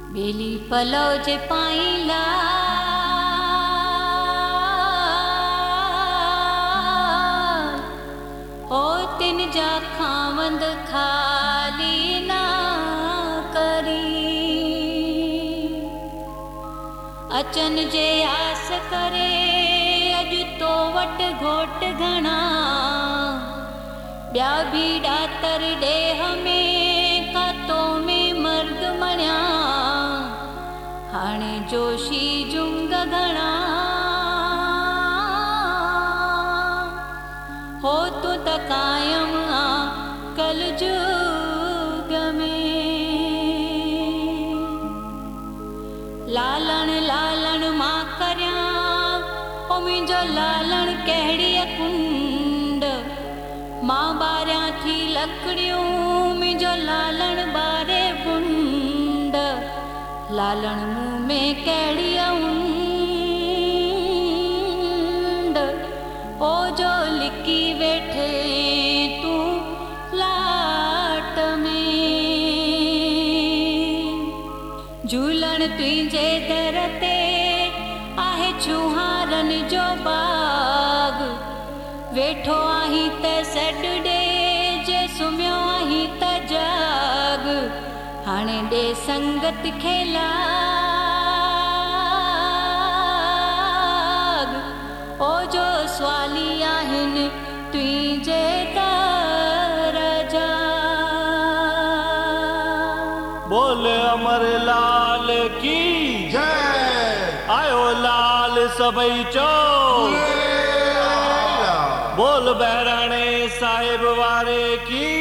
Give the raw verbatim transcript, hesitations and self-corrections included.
बेली पलो जे पाईला ओ तिन जा खावंद खाली ना करी अचन जे आस करे अज तो वट घोट घणा ब्या भी डातर डेह में कातो में मर्द मण्या हाणे जोशी जुंग घणा हो तू त कायम आ कल जुग में लालण लालण मां करया ओ मुंहिंजो लालण कहिड़ी कुंड मां बारियां थी लकड़ियूं मुंहिंजो लालण बारे बुंड लालण मुंह में कहिड़ी उंड ओ जो लिकी वेठे तूं लाट में झूलण तुंहिंजे दर ते आहे छुहारन जो बाग वेठो आहीं त सॾु ॾे जे सुम्हियो आहीं त जाग हाणे ॾे संगत खे लाग ओ जो स्वाली आहिनि तुंहिंजे दर जा बोल अमर लाल की जय आयो लाल सबई चो बोल बहराणे साहिब वारे की